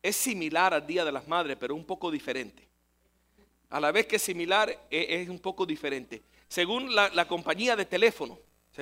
es similar al Día de las Madres, pero un poco diferente. A la vez que es similar, es un poco diferente. Según la compañía de teléfono,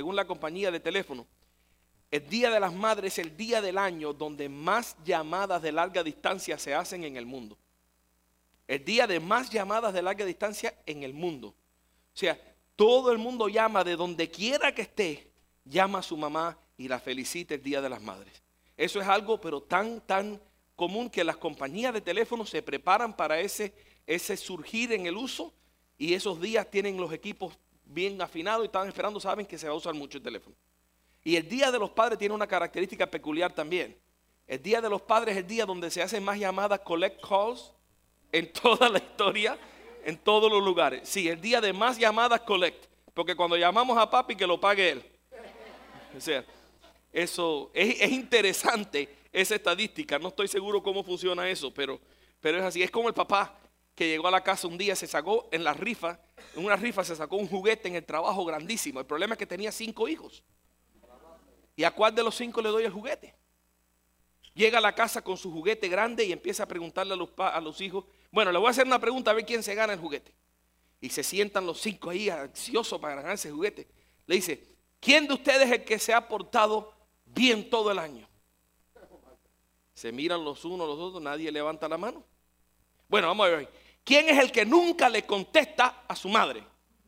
el Día de las Madres es el día del año donde más llamadas de larga distancia se hacen en el mundo. El día de más llamadas de larga distancia en el mundo. O sea, todo el mundo llama de donde quiera que esté, llama a su mamá y la felicita el Día de las Madres. Eso es algo pero tan común que las compañías de teléfono se preparan para ese surgir en el uso, y esos días tienen los equipos bien afinados y están esperando, saben que se va a usar mucho el teléfono. Y el Día de los Padres tiene una característica peculiar también. El Día de los Padres es el día donde se hacen más llamadas collect calls en toda la historia, en todos los lugares. Sí, el día de más llamadas collect, porque cuando llamamos a papi que lo pague él. O sea, eso es interesante, esa estadística. No estoy seguro cómo funciona eso, pero es así. Es como el papá que llegó a la casa un día, se sacó en una rifa se sacó un juguete en el trabajo grandísimo. El problema es que tenía 5 hijos. ¿Y a cuál de los 5 le doy el juguete? Llega a la casa con su juguete grande y empieza a preguntarle a los hijos, bueno, le voy a hacer una pregunta a ver quién se gana el juguete. Y se sientan los 5 ahí ansiosos para ganarse el juguete. Le dice, ¿quién de ustedes es el que se ha portado bien todo el año? Se miran los unos los otros, nadie levanta la mano. Bueno, vamos a ver, ¿quién es el que nunca le contesta a su madre?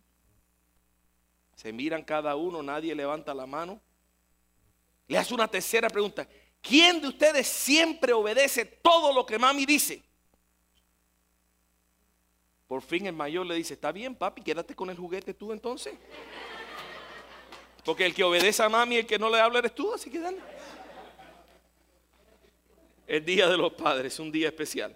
Se miran cada uno, nadie levanta la mano. Le hace una tercera pregunta. ¿Quién de ustedes siempre obedece todo lo que mami dice? Por fin el mayor le dice, está bien papi, quédate con el juguete tú entonces. Porque el que obedece a mami y el que no le habla eres tú, así que dale. El Día de los Padres es un día especial.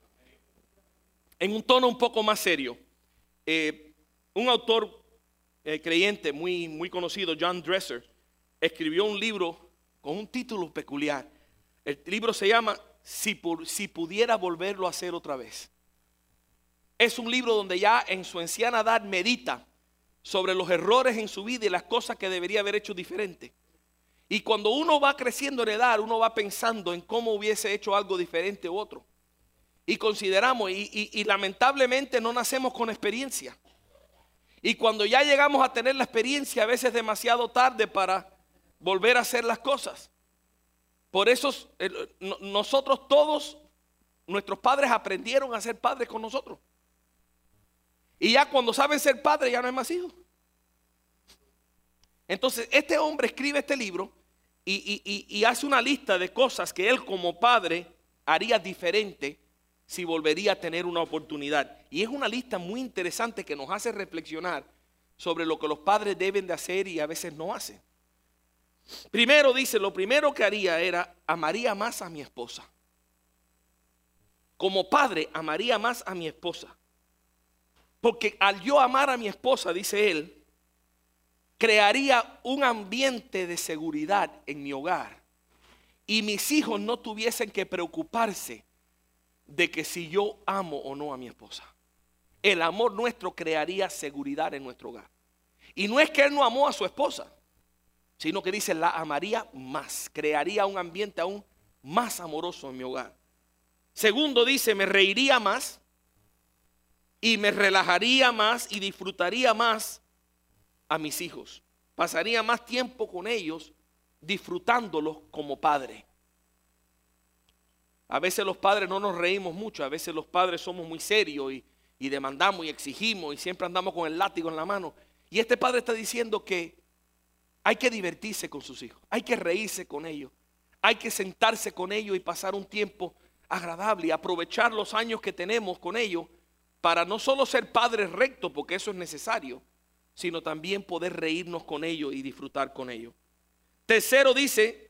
En un tono un poco más serio, un autor creyente muy conocido, John Dresser, escribió un libro con un título peculiar. El libro se llama Si pudiera volverlo a hacer otra vez. Es un libro donde ya en su anciana edad medita sobre los errores en su vida y las cosas que debería haber hecho diferente. Y cuando uno va creciendo en edad, uno va pensando en cómo hubiese hecho algo diferente u otro. Y consideramos, y lamentablemente no nacemos con experiencia. Y cuando ya llegamos a tener la experiencia, a veces es demasiado tarde para volver a hacer las cosas. Por eso nosotros todos, nuestros padres aprendieron a ser padres con nosotros. Y ya cuando saben ser padres ya no hay más hijos. Entonces este hombre escribe este libro y hace una lista de cosas que él como padre haría diferente si volvería a tener una oportunidad. Y es una lista muy interesante que nos hace reflexionar sobre lo que los padres deben de hacer y a veces no hacen. Primero dice, lo primero que haría era, amaría más a mi esposa. Como padre, amaría más a mi esposa. Porque al yo amar a mi esposa, dice él, crearía un ambiente de seguridad en mi hogar. Y mis hijos no tuviesen que preocuparse de que si yo amo o no a mi esposa. El amor nuestro crearía seguridad en nuestro hogar. Y no es que él no amó a su esposa, sino que dice, la amaría más. Crearía un ambiente aún más amoroso en mi hogar. Segundo dice, me reiría más y me relajaría más y disfrutaría más a mis hijos. Pasaría más tiempo con ellos disfrutándolos como padre. A veces los padres no nos reímos mucho, a veces los padres somos muy serios y demandamos y exigimos y siempre andamos con el látigo en la mano. Y este padre está diciendo que hay que divertirse con sus hijos, hay que reírse con ellos, hay que sentarse con ellos y pasar un tiempo agradable y aprovechar los años que tenemos con ellos para no solo ser padres rectos, porque eso es necesario, sino también poder reírnos con ellos y disfrutar con ellos. Tercero dice,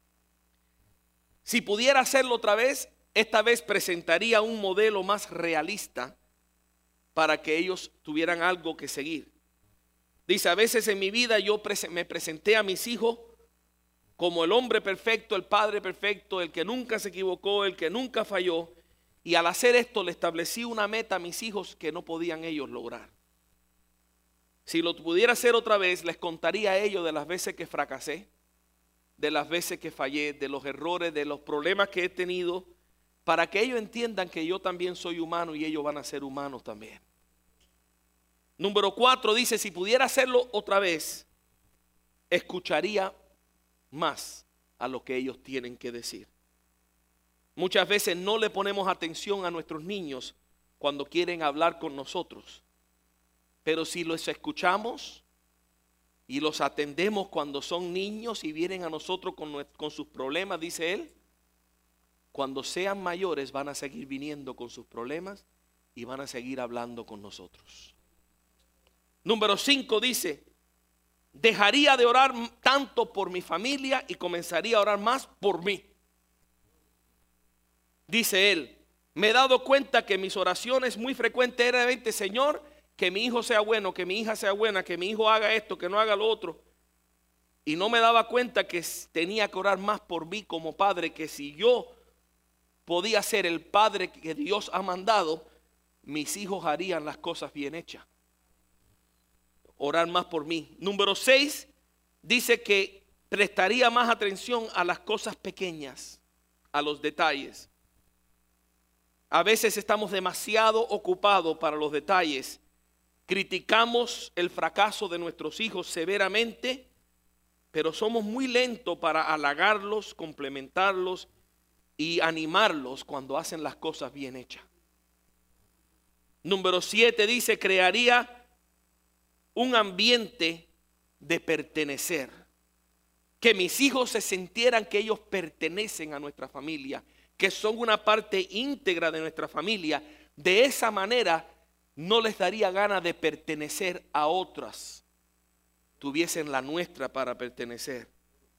si pudiera hacerlo otra vez, esta vez presentaría un modelo más realista para que ellos tuvieran algo que seguir. Dice, a veces en mi vida yo me presenté a mis hijos como el hombre perfecto, el padre perfecto, el que nunca se equivocó, el que nunca falló. Y al hacer esto le establecí una meta a mis hijos que no podían ellos lograr. Si lo pudiera hacer otra vez, les contaría a ellos de las veces que fracasé, de las veces que fallé, de los errores, de los problemas que he tenido para que ellos entiendan que yo también soy humano y ellos van a ser humanos también. Número 4 dice, si pudiera hacerlo otra vez, escucharía más a lo que ellos tienen que decir. Muchas veces no le ponemos atención a nuestros niños cuando quieren hablar con nosotros. Pero si los escuchamos y los atendemos cuando son niños y vienen a nosotros con sus problemas, dice él, cuando sean mayores van a seguir viniendo con sus problemas y van a seguir hablando con nosotros. Número 5 dice, dejaría de orar tanto por mi familia y comenzaría a orar más por mí. Dice él, me he dado cuenta que mis oraciones muy frecuentes eran, Señor, que mi hijo sea bueno, que mi hija sea buena, que mi hijo haga esto, que no haga lo otro. Y no me daba cuenta que tenía que orar más por mí como padre, que si yo podía ser el padre que Dios ha mandado, mis hijos harían las cosas bien hechas. Orar más por mí. Número 6 dice que prestaría más atención a las cosas pequeñas, a los detalles. A veces estamos demasiado ocupados para los detalles. Criticamos el fracaso de nuestros hijos severamente, pero somos muy lentos para halagarlos, complementarlos y animarlos cuando hacen las cosas bien hechas. Número 7 dice, crearía un ambiente de pertenecer. Que mis hijos se sintieran que ellos pertenecen a nuestra familia, que son una parte íntegra de nuestra familia. De esa manera no les daría ganas de pertenecer a otras. Tuviesen la nuestra para pertenecer.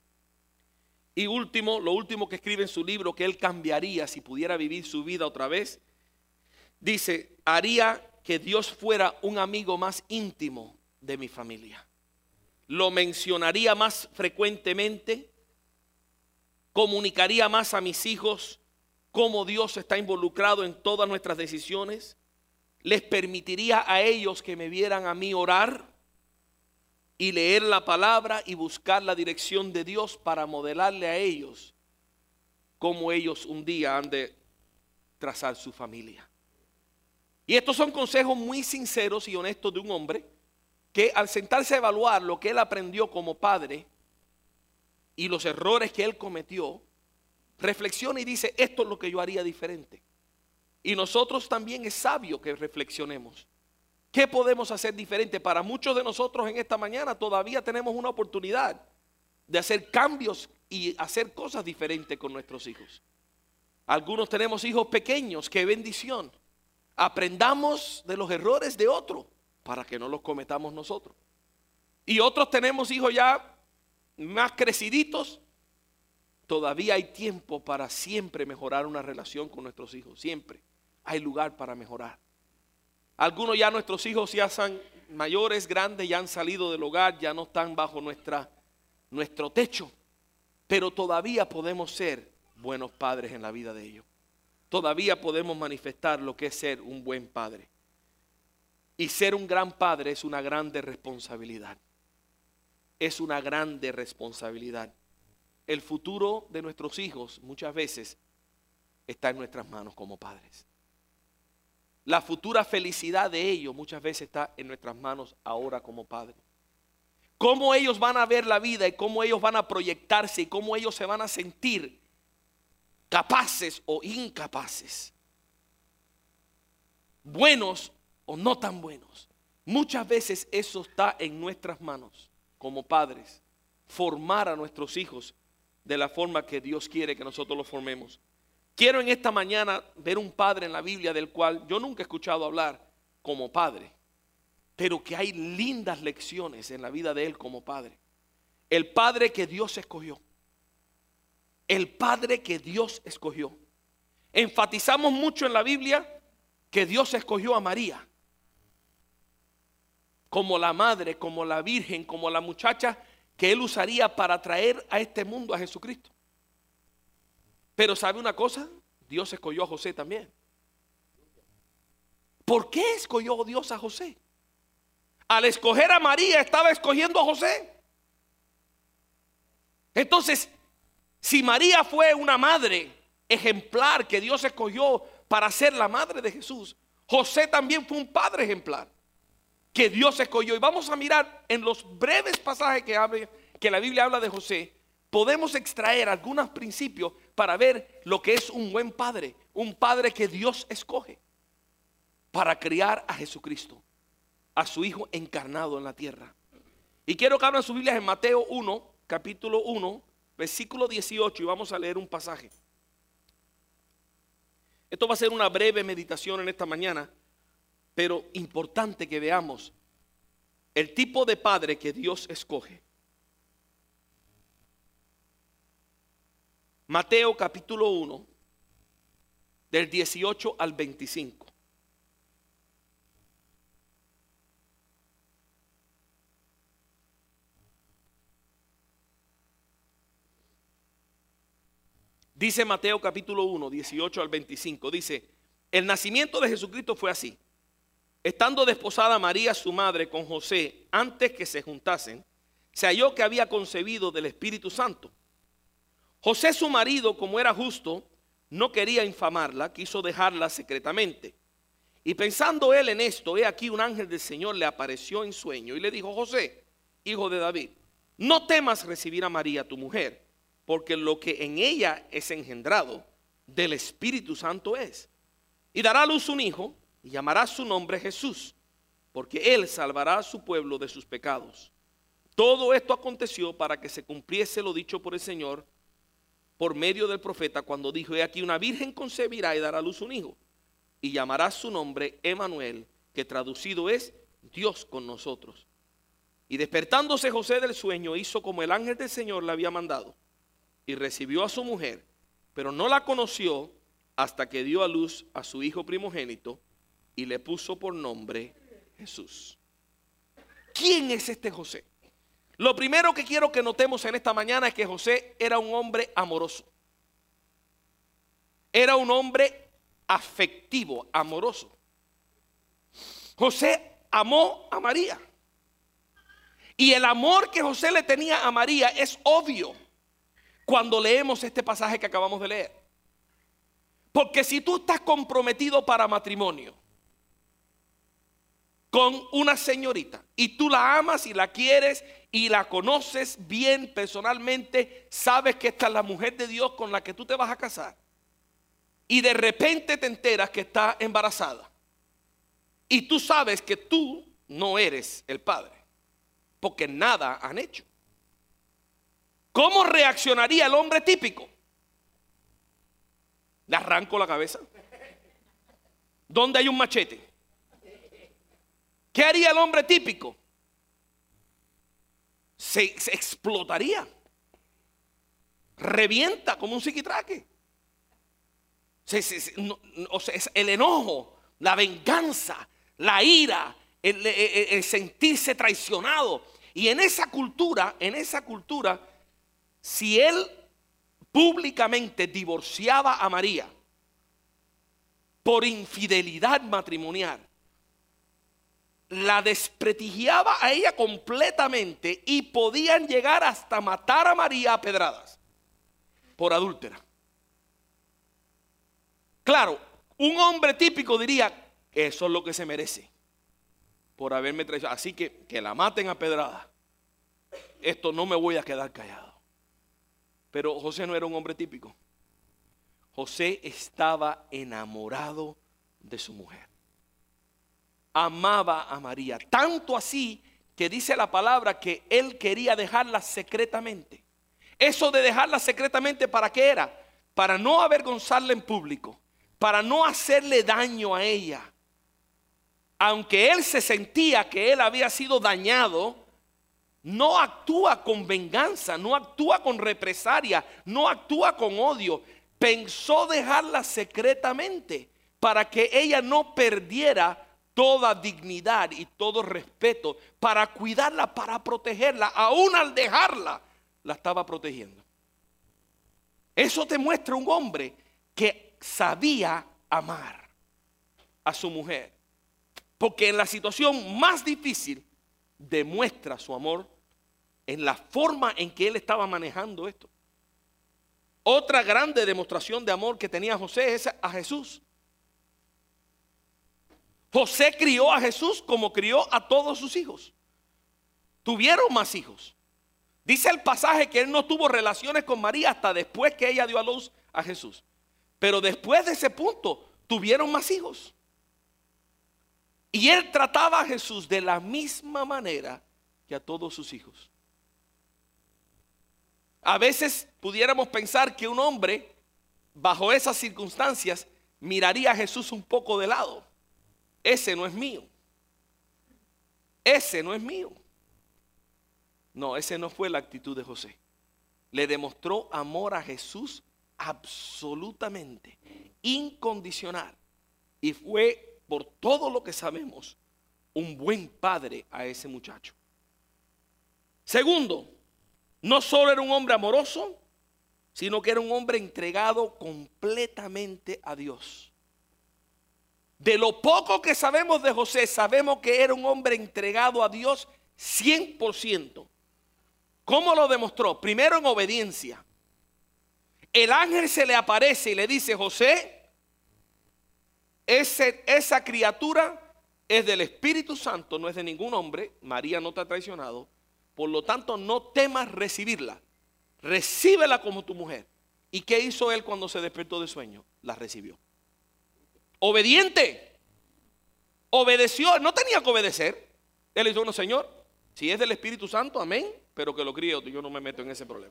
Y lo último que escribe en su libro, que él cambiaría si pudiera vivir su vida otra vez, dice, haría que Dios fuera un amigo más íntimo de mi familia. Lo mencionaría más frecuentemente, comunicaría más a mis hijos cómo Dios está involucrado en todas nuestras decisiones, les permitiría a ellos que me vieran a mí orar y leer la palabra y buscar la dirección de Dios para modelarle a ellos cómo ellos un día han de trazar su familia. Y estos son consejos muy sinceros y honestos de un hombre que al sentarse a evaluar lo que él aprendió como padre y los errores que él cometió, reflexiona y dice, esto es lo que yo haría diferente. Y nosotros también es sabio que reflexionemos. ¿Qué podemos hacer diferente? Para muchos de nosotros en esta mañana todavía tenemos una oportunidad de hacer cambios y hacer cosas diferentes con nuestros hijos. Algunos tenemos hijos pequeños, qué bendición. Aprendamos de los errores de otro para que no los cometamos nosotros. Y otros tenemos hijos ya más creciditos. Todavía hay tiempo para siempre mejorar una relación con nuestros hijos. Siempre hay lugar para mejorar. Algunos ya nuestros hijos ya son mayores, grandes, ya han salido del hogar, ya no están bajo nuestro techo. Pero todavía podemos ser buenos padres en la vida de ellos. Todavía podemos manifestar lo que es ser un buen padre. Y ser un gran padre es una grande responsabilidad. Es una grande responsabilidad. El futuro de nuestros hijos muchas veces está en nuestras manos como padres. La futura felicidad de ellos muchas veces está en nuestras manos ahora como padres. Cómo ellos van a ver la vida y cómo ellos van a proyectarse y cómo ellos se van a sentir capaces o incapaces, buenos o no tan buenos. Muchas veces eso está en nuestras manos como padres, formar a nuestros hijos de la forma que Dios quiere que nosotros los formemos. Quiero en esta mañana ver un padre en la Biblia del cual yo nunca he escuchado hablar como padre, pero que hay lindas lecciones en la vida de él como padre. El padre que Dios escogió. El padre que Dios escogió. Enfatizamos mucho en la Biblia que Dios escogió a María como la madre, como la virgen, como la muchacha que él usaría para traer a este mundo a Jesucristo. Pero ¿sabe una cosa? Dios escogió a José también. ¿Por qué escogió Dios a José? Al escoger a María estaba escogiendo a José. Entonces, si María fue una madre ejemplar que Dios escogió para ser la madre de Jesús, José también fue un padre ejemplar que Dios escogió. Y vamos a mirar en los breves pasajes que la Biblia habla de José, podemos extraer algunos principios para ver lo que es un buen padre, un padre que Dios escoge para criar a Jesucristo, a su Hijo encarnado en la tierra. Y quiero que abran sus Biblias en Mateo 1, capítulo 1, versículo 18, y vamos a leer un pasaje. Esto va a ser una breve meditación en esta mañana, pero importante que veamos el tipo de padre que Dios escoge. Mateo capítulo 1, del 18 al 25. Dice Mateo capítulo 1, 18 al 25, dice: el nacimiento de Jesucristo fue así. Estando desposada María su madre con José, antes que se juntasen, se halló que había concebido del Espíritu Santo. José su marido, como era justo, no quería infamarla, quiso dejarla secretamente. Y pensando él en esto, he aquí un ángel del Señor le apareció en sueño y le dijo: José, hijo de David, no temas recibir a María tu mujer, porque lo que en ella es engendrado del Espíritu Santo es. Y dará a luz un hijo, y llamará su nombre Jesús, porque él salvará a su pueblo de sus pecados. Todo esto aconteció para que se cumpliese lo dicho por el Señor por medio del profeta, cuando dijo: he aquí una virgen concebirá y dará a luz un hijo, y llamará su nombre Emmanuel, que traducido es Dios con nosotros. Y despertándose José del sueño, hizo como el ángel del Señor le había mandado, y recibió a su mujer, pero no la conoció hasta que dio a luz a su hijo primogénito y le puso por nombre Jesús. ¿Quién es este José? Lo primero que quiero que notemos en esta mañana es que José era un hombre amoroso. Era un hombre afectivo, amoroso. José amó a María. Y el amor que José le tenía a María es obvio cuando leemos este pasaje que acabamos de leer. Porque si tú estás comprometido para matrimonio con una señorita y tú la amas y la quieres y la conoces bien personalmente, sabes que esta es la mujer de Dios con la que tú te vas a casar, y de repente te enteras que está embarazada y tú sabes que tú no eres el padre porque nada han hecho, ¿cómo reaccionaría el hombre típico? ¿Le arranco la cabeza? ¿Dónde hay un machete? ¿Qué haría el hombre típico? Se explotaría. Revienta como un psiquitraque. O sea, es el enojo, la venganza, la ira, el sentirse traicionado. Y en esa cultura, si él públicamente divorciaba a María por infidelidad matrimonial, la desprestigiaba a ella completamente y podían llegar hasta matar a María a pedradas por adúltera. Claro, un hombre típico diría: eso es lo que se merece por haberme traicionado, así que la maten a pedradas. Esto no me voy a quedar callado. Pero José no era un hombre típico. José estaba enamorado de su mujer. Amaba a María, tanto así que dice la palabra que él quería dejarla secretamente. Eso de dejarla secretamente, ¿para qué era? Para no avergonzarla en público, para no hacerle daño a ella. Aunque él se sentía que él había sido dañado, no actúa con venganza, no actúa con represalia, no actúa con odio. Pensó dejarla secretamente para que ella no perdiera toda dignidad y todo respeto, para cuidarla, para protegerla. Aún al dejarla, la estaba protegiendo. Eso te muestra un hombre que sabía amar a su mujer, porque en la situación más difícil demuestra su amor en la forma en que él estaba manejando esto. Otra grande demostración de amor que tenía José es a Jesús. José crió a Jesús como crió a todos sus hijos. Tuvieron más hijos. Dice el pasaje que él no tuvo relaciones con María hasta después que ella dio a luz a Jesús. Pero después de ese punto tuvieron más hijos. Y él trataba a Jesús de la misma manera que a todos sus hijos. A veces pudiéramos pensar que un hombre bajo esas circunstancias miraría a Jesús un poco de lado. Ese no es mío. Ese no es mío. No, esa no fue la actitud de José. Le demostró amor a Jesús absolutamente, incondicional. Y fue, por todo lo que sabemos, un buen padre a ese muchacho. Segundo, no solo era un hombre amoroso, sino que era un hombre entregado completamente a Dios. De lo poco que sabemos de José, sabemos que era un hombre entregado a Dios 100%. ¿Cómo lo demostró? Primero en obediencia. El ángel se le aparece y le dice: José, esa criatura es del Espíritu Santo, no es de ningún hombre. María no te ha traicionado. Por lo tanto, no temas recibirla. Recíbela como tu mujer. ¿Y qué hizo él cuando se despertó de sueño? La recibió. Obediente. Obedeció. No tenía que obedecer. Él le dijo: bueno, Señor, si es del Espíritu Santo, amén, pero que lo críe otro. Yo no me meto en ese problema.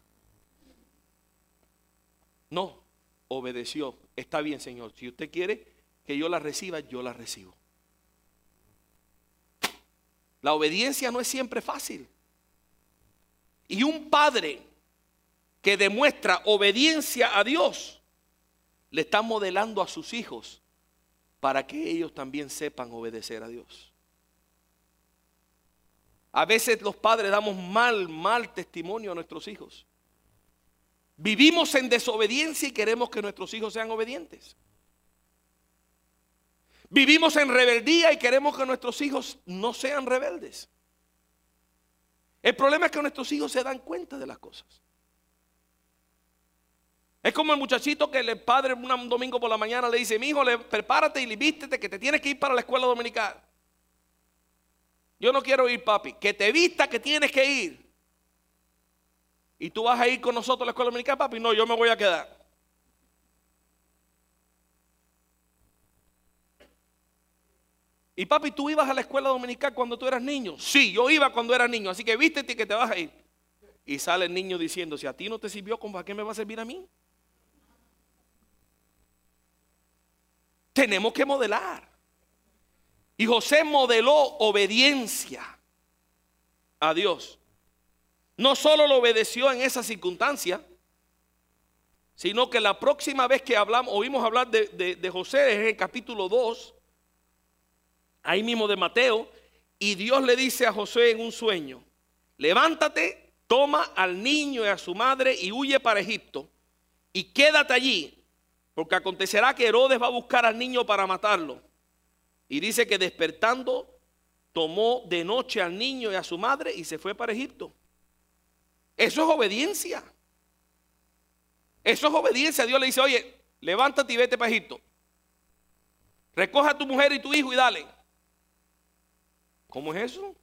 No, obedeció. Está bien, Señor. Si usted quiere que yo la reciba, yo la recibo. La obediencia no es siempre fácil. Y un padre que demuestra obediencia a Dios le está modelando a sus hijos para que ellos también sepan obedecer a Dios. A veces los padres damos mal testimonio a nuestros hijos. Vivimos en desobediencia y queremos que nuestros hijos sean obedientes. Vivimos en rebeldía y queremos que nuestros hijos no sean rebeldes. El problema es que nuestros hijos se dan cuenta de las cosas. Es como el muchachito que el padre un domingo por la mañana le dice: mi hijo, prepárate y vístete que te tienes que ir para la escuela dominical. Yo no quiero ir, papi. Que te vista que tienes que ir. Y tú vas a ir con nosotros a la escuela dominical, papi. No, yo me voy a quedar. Y papi, ¿tú ibas a la escuela dominical cuando tú eras niño? Sí, yo iba cuando era niño, así que vístete que te vas a ir. Y sale el niño diciendo: si a ti no te sirvió, ¿para qué me va a servir a mí? Tenemos que modelar. Y José modeló obediencia a Dios. No solo lo obedeció en esa circunstancia, sino que la próxima vez que oímos hablar de José es en el capítulo 2, ahí mismo de Mateo, y Dios le dice a José en un sueño: levántate, toma al niño y a su madre y huye para Egipto y quédate allí, porque acontecerá que Herodes va a buscar al niño para matarlo. Y dice que despertando tomó de noche al niño y a su madre y se fue para Egipto. Eso es obediencia. Eso es obediencia. Dios le dice: oye, levántate y vete para Egipto. Recoge a tu mujer y tu hijo y dale. ¿Cómo es eso?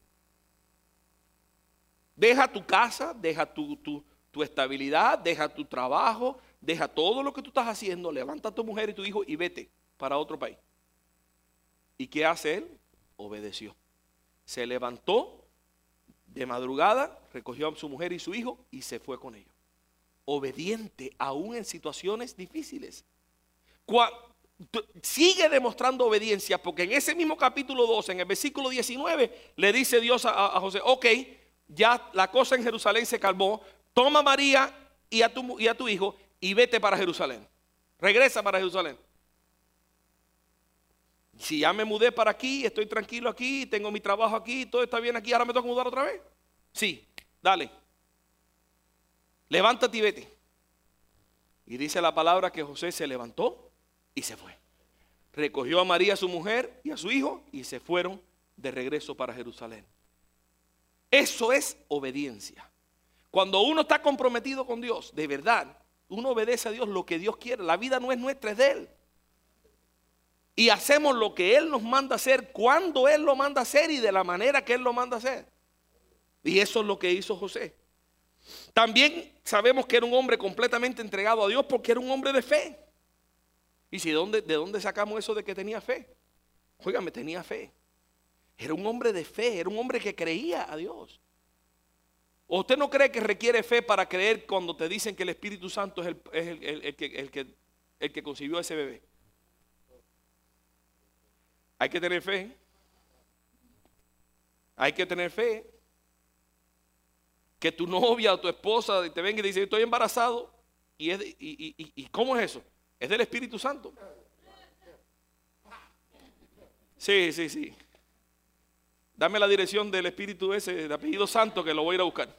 Deja tu casa, deja tu estabilidad, deja tu trabajo, deja todo lo que tú estás haciendo, levanta a tu mujer y tu hijo y vete para otro país. ¿Y qué hace él? Obedeció. Se levantó de madrugada, recogió a su mujer y su hijo y se fue con ellos. Obediente aún en situaciones difíciles. Sigue demostrando obediencia, porque en ese mismo capítulo 12, en el versículo 19, le dice Dios a José: ok, ya la cosa en Jerusalén se calmó, toma a María y a tu hijo y vete para Jerusalén. Regresa para Jerusalén. Si ya me mudé para aquí, estoy tranquilo aquí, tengo mi trabajo aquí, todo está bien aquí, ahora me tengo que mudar otra vez. Sí, dale. Levántate y vete. Y dice la palabra que José se levantó y se fue. Recogió a María, su mujer, y a su hijo y se fueron de regreso para Jerusalén. Eso es obediencia. Cuando uno está comprometido con Dios, de verdad, uno obedece a Dios lo que Dios quiere. La vida no es nuestra, es de Él. Y hacemos lo que Él nos manda hacer, cuando Él lo manda hacer y de la manera que Él lo manda hacer. Y eso es lo que hizo José. También sabemos que era un hombre completamente entregado a Dios porque era un hombre de fe. Y si de dónde sacamos eso de que tenía fe? Óigame, tenía fe. Era un hombre de fe, era un hombre que creía a Dios. ¿O usted no cree que requiere fe para creer cuando te dicen que el Espíritu Santo es el que concibió a ese bebé? Hay que tener fe. Hay que tener fe. Que tu novia o tu esposa te venga y te dice, estoy embarazado. ¿Y cómo es eso? Es del Espíritu Santo. Sí. Dame la dirección del Espíritu ese, de apellido Santo, que lo voy a ir a buscar.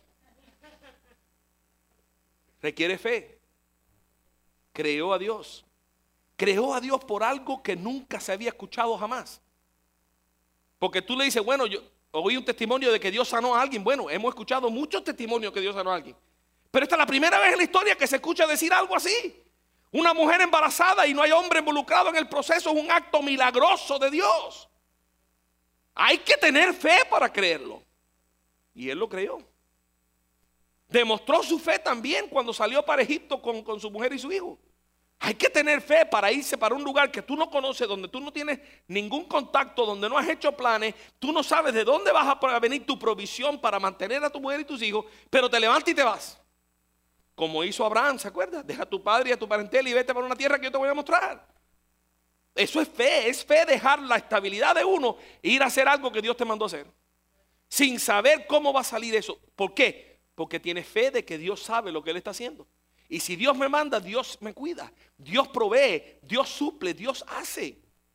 Requiere fe. Creó a Dios. Creó a Dios por algo que nunca se había escuchado jamás. Porque tú le dices, bueno, yo oí un testimonio de que Dios sanó a alguien. Bueno, hemos escuchado muchos testimonios que Dios sanó a alguien. Pero esta es la primera vez en la historia que se escucha decir algo así. Una mujer embarazada y no hay hombre involucrado en el proceso es un acto milagroso de Dios. Hay que tener fe para creerlo. Y él lo creyó. Demostró su fe también cuando salió para Egipto con su mujer y su hijo. Hay que tener fe para irse para un lugar que tú no conoces, donde tú no tienes ningún contacto, donde no has hecho planes, tú no sabes de dónde vas a venir tu provisión para mantener a tu mujer y tus hijos, pero te levantas y te vas. Como hizo Abraham, ¿se acuerda? Deja a tu padre y a tu parentela y vete para una tierra que yo te voy a mostrar. Eso es fe dejar la estabilidad de uno e ir a hacer algo que Dios te mandó a hacer. Sin saber cómo va a salir eso. ¿Por qué? Porque tiene fe de que Dios sabe lo que Él está haciendo. Y si Dios me manda, Dios me cuida. Dios provee, Dios suple, Dios hace.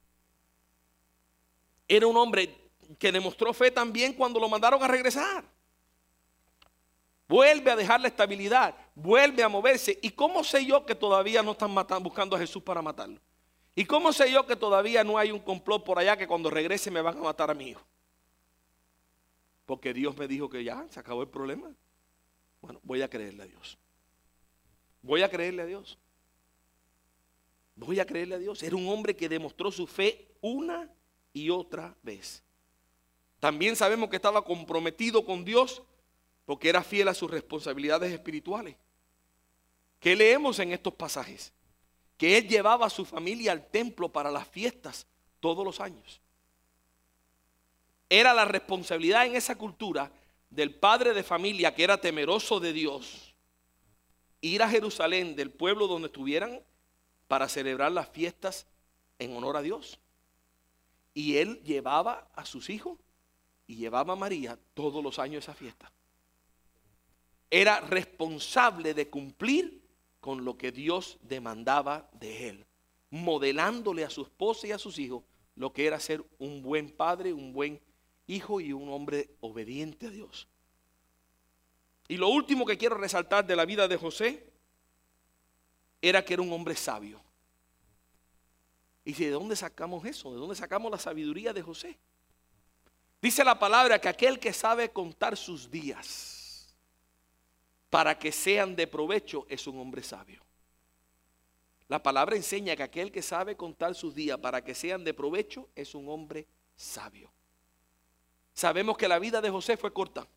Era un hombre que demostró fe también cuando lo mandaron a regresar. Vuelve a dejar la estabilidad, vuelve a moverse. ¿Y cómo sé yo que todavía no están buscando a Jesús para matarlo? ¿Y cómo sé yo que todavía no hay un complot por allá que cuando regrese me van a matar a mi hijo? Porque Dios me dijo que ya se acabó el problema. Bueno, voy a creerle a Dios. Voy a creerle a Dios. Voy a creerle a Dios. Era un hombre que demostró su fe una y otra vez. También sabemos que estaba comprometido con Dios porque era fiel a sus responsabilidades espirituales. ¿Qué leemos en estos pasajes? Que él llevaba a su familia al templo para las fiestas todos los años. Era la responsabilidad en esa cultura del padre de familia que era temeroso de Dios, ir a Jerusalén, del pueblo donde estuvieran, para celebrar las fiestas en honor a Dios. Y él llevaba a sus hijos y llevaba a María todos los años esa fiesta. Era responsable de cumplir con lo que Dios demandaba de él, modelándole a su esposa y a sus hijos lo que era ser un buen padre, un buen hijo y un hombre obediente a Dios. Y lo último que quiero resaltar de la vida de José era que era un hombre sabio. ¿Y de dónde sacamos eso? ¿De dónde sacamos la sabiduría de José? Dice la palabra que aquel que sabe contar sus días para que sean de provecho es un hombre sabio. La palabra enseña que aquel que sabe contar sus días para que sean de provecho es un hombre sabio. Sabemos que la vida de José fue corta.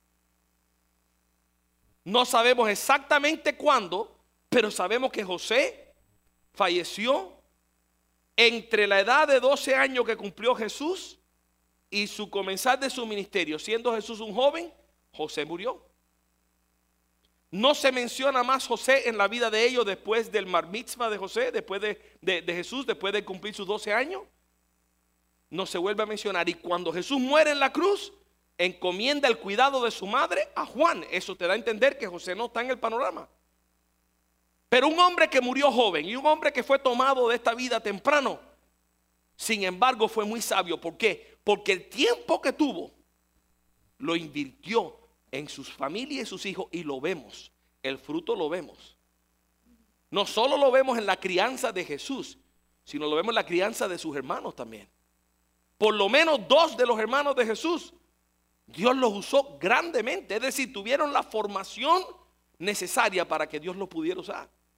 No sabemos exactamente cuándo, pero sabemos que José falleció entre la edad de 12 años que cumplió Jesús y su comenzar de su ministerio. Siendo Jesús un joven, José murió. No se menciona más José en la vida de ellos después del Bar Mitzvah de José, después de Jesús, después de cumplir sus 12 años. No se vuelve a mencionar. Y cuando Jesús muere en la cruz, encomienda el cuidado de su madre a Juan. Eso te da a entender que José no está en el panorama. Pero un hombre que murió joven y un hombre que fue tomado de esta vida temprano, sin embargo fue muy sabio. ¿Por qué? Porque el tiempo que tuvo lo invirtió en sus familias y sus hijos, y lo vemos, el fruto lo vemos. No solo lo vemos en la crianza de Jesús, sino lo vemos en la crianza de sus hermanos también. Por lo menos 2 de los hermanos de Jesús, Dios los usó grandemente, es decir, tuvieron la formación necesaria para que Dios los pudiera usar.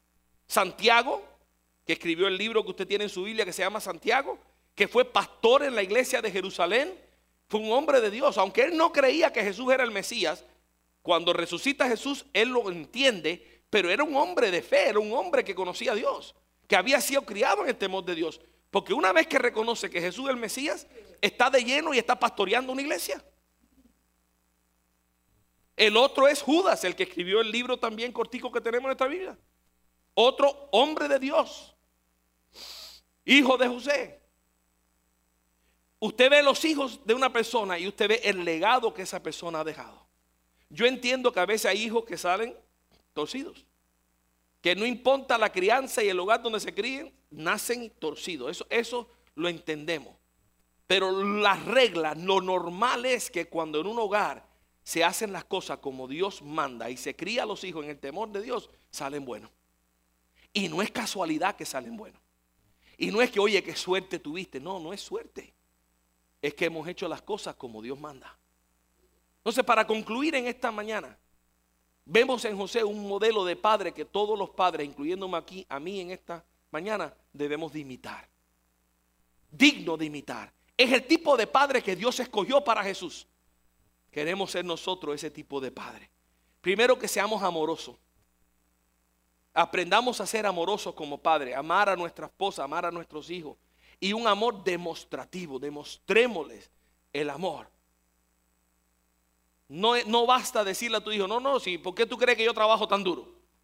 Santiago, que escribió el libro que usted tiene en su Biblia que se llama Santiago, que fue pastor en la iglesia de Jerusalén, fue un hombre de Dios. Aunque él no creía que Jesús era el Mesías, cuando resucita Jesús, él lo entiende, pero era un hombre de fe, era un hombre que conocía a Dios, que había sido criado en el temor de Dios. Porque una vez que reconoce que Jesús es el Mesías, está de lleno y está pastoreando una iglesia. El otro es Judas, el que escribió el libro también cortico que tenemos en esta Biblia. Otro hombre de Dios, hijo de José. Usted ve los hijos de una persona y usted ve el legado que esa persona ha dejado. Yo entiendo que a veces hay hijos que salen torcidos, que no importa la crianza y el hogar donde se críen, nacen torcidos. Eso lo entendemos. Pero las reglas, lo normal es que cuando en un hogar se hacen las cosas como Dios manda y se cría a los hijos en el temor de Dios, salen buenos. Y no es casualidad que salen buenos. Y no es que, oye, qué suerte tuviste. No, no es suerte. Es que hemos hecho las cosas como Dios manda. Entonces, para concluir en esta mañana, vemos en José un modelo de padre que todos los padres, incluyéndome aquí, a mí en esta mañana, debemos de imitar. Digno de imitar. Es el tipo de padre que Dios escogió para Jesús. Queremos ser nosotros ese tipo de padre. Primero, que seamos amorosos. Aprendamos a ser amorosos como padre, amar a nuestra esposa, amar a nuestros hijos. Y un amor demostrativo, demostrémosles el amor. No basta decirle a tu hijo, no, sí, ¿por qué tú crees que yo trabajo tan duro?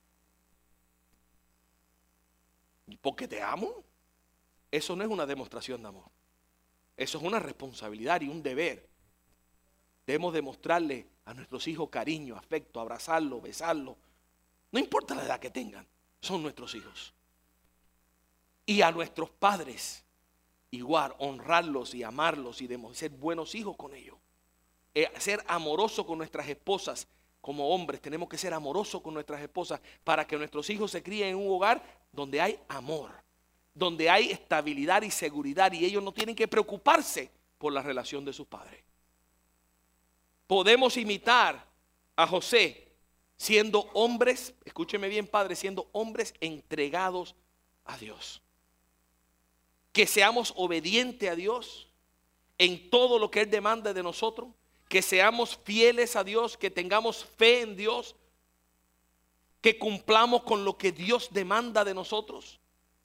Porque te amo. Eso no es una demostración de amor. Eso es una responsabilidad y un deber. Debemos demostrarle a nuestros hijos cariño, afecto, abrazarlos, besarlos. No importa la edad que tengan, son nuestros hijos. Y a nuestros padres, igual, honrarlos y amarlos y ser buenos hijos con ellos. Ser amorosos con nuestras esposas. Como hombres tenemos que ser amorosos con nuestras esposas para que nuestros hijos se críen en un hogar donde hay amor, donde hay estabilidad y seguridad, y ellos no tienen que preocuparse por la relación de sus padres. Podemos imitar a José siendo hombres, escúcheme bien, padre, siendo hombres entregados a Dios. Que seamos obedientes a Dios en todo lo que Él demanda de nosotros. Que seamos fieles a Dios, que tengamos fe en Dios, que cumplamos con lo que Dios demanda de nosotros.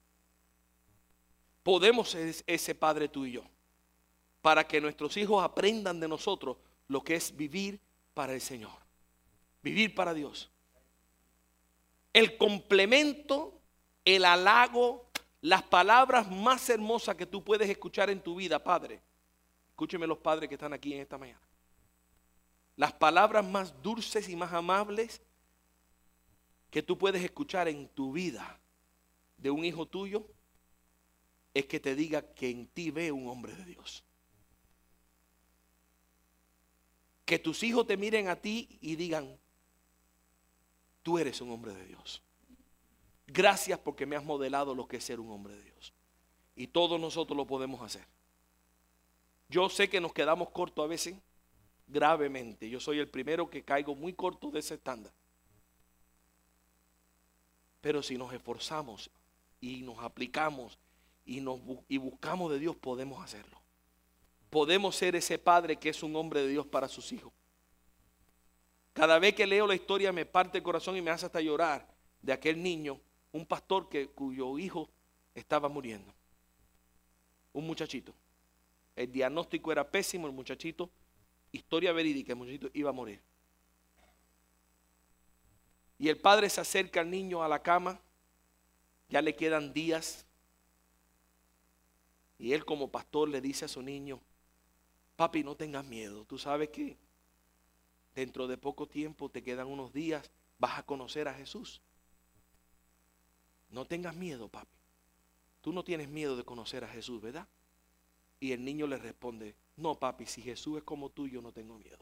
Podemos ser ese padre tú y yo, para que nuestros hijos aprendan de nosotros lo que es vivir para el Señor, vivir para Dios. El complemento, el halago, las palabras más hermosas que tú puedes escuchar en tu vida, padre. Escúcheme los padres que están aquí en esta mañana. Las palabras más dulces y más amables que tú puedes escuchar en tu vida de un hijo tuyo es que te diga que en ti ve un hombre de Dios. Que tus hijos te miren a ti y digan, tú eres un hombre de Dios. Gracias porque me has modelado lo que es ser un hombre de Dios. Y todos nosotros lo podemos hacer. Yo sé que nos quedamos cortos a veces, gravemente. Yo soy el primero que caigo muy corto de ese estándar. Pero si nos esforzamos y nos aplicamos y buscamos de Dios, podemos hacerlo. Podemos ser ese padre que es un hombre de Dios para sus hijos. Cada vez que leo la historia me parte el corazón y me hace hasta llorar de aquel niño, un pastor cuyo hijo estaba muriendo. Un muchachito. El diagnóstico era pésimo, el muchachito, historia verídica, el muchachito iba a morir. Y el padre se acerca al niño a la cama, ya le quedan días. Y él como pastor le dice a su niño, papi, no tengas miedo, tú sabes que dentro de poco tiempo, te quedan unos días, vas a conocer a Jesús. No tengas miedo, papi. Tú no tienes miedo de conocer a Jesús, ¿verdad? Y el niño le responde, no, papi, si Jesús es como tú, yo no tengo miedo.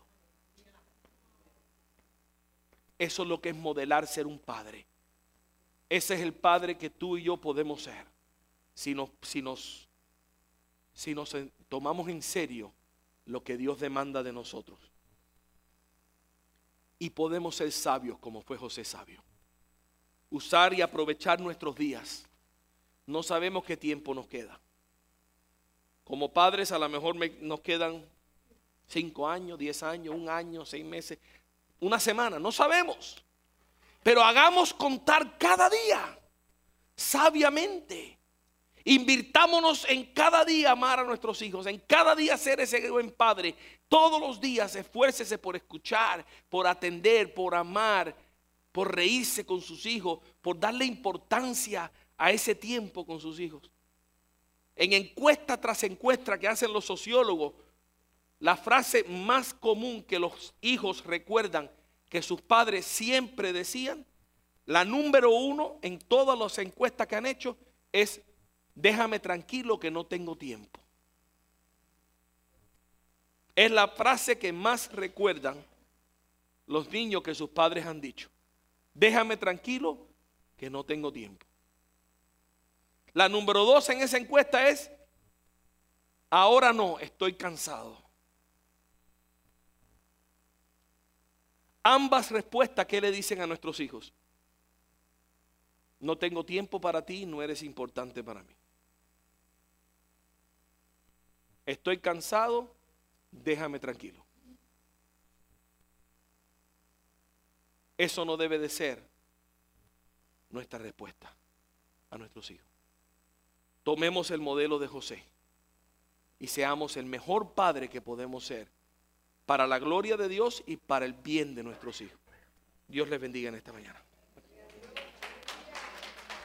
Eso es lo que es modelar ser un padre. Ese es el padre que tú y yo podemos ser. Si nos tomamos en serio lo que Dios demanda de nosotros. Y podemos ser sabios como fue José sabio. usar y aprovechar nuestros días. No sabemos qué tiempo nos queda. Como padres a lo mejor nos quedan 5 años, 10 años, 1 año, 6 meses, 1 semana, no sabemos. Pero hagamos contar cada día sabiamente. Invirtámonos en cada día amar a nuestros hijos, en cada día ser ese buen padre. Todos los días esfuércese por escuchar, por atender, por amar, por reírse con sus hijos, por darle importancia a ese tiempo con sus hijos. En encuesta tras encuesta que hacen los sociólogos, la frase más común que los hijos recuerdan que sus padres siempre decían, la número 1 en todas las encuestas que han hecho es: déjame tranquilo que no tengo tiempo. Es la frase que más recuerdan los niños que sus padres han dicho. Déjame tranquilo que no tengo tiempo. La número 2 en esa encuesta es: ahora no, estoy cansado. Ambas respuestas, ¿qué le dicen a nuestros hijos? No tengo tiempo para ti, no eres importante para mí. Estoy cansado, déjame tranquilo. Eso no debe de ser nuestra respuesta a nuestros hijos. Tomemos el modelo de José y seamos el mejor padre que podemos ser para la gloria de Dios y para el bien de nuestros hijos. Dios les bendiga en esta mañana.